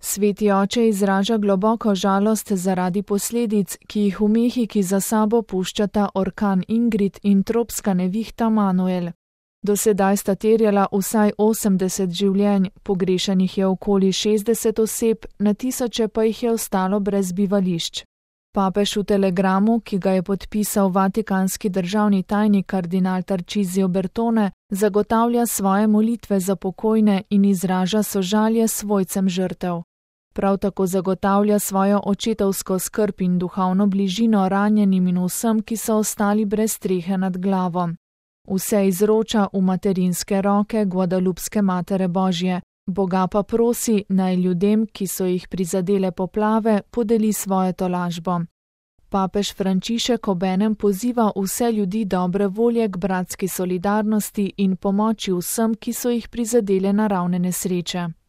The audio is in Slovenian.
Sveti oče izraža globoko žalost zaradi posledic, ki jih v Mehiki za sabo puščata orkan Ingrid in tropska nevihta Manuel. Do sedaj sta terjala vsaj 80 življenj, pogrešanih je okoli 60 oseb, na tisoče pa jih je ostalo brez bivališč. Papež v telegramu, ki ga je podpisal vatikanski državni tajnik kardinal Tarcisio Bertone, zagotavlja svoje molitve za pokojne in izraža sožalje svojcem žrtev. Prav tako zagotavlja svojo očetovsko skrb in duhovno bližino ranjenim in vsem, ki so ostali brez strehe nad glavo. Vse izroča v materinske roke Guadalupske Matere Božje, Boga pa prosi, naj ljudem, ki so jih prizadele poplave, podeli svojo tolažbo. Papež Frančišek obenem poziva vse ljudi dobre volje k bratski solidarnosti in pomoči vsem, ki so jih prizadele naravne nesreče.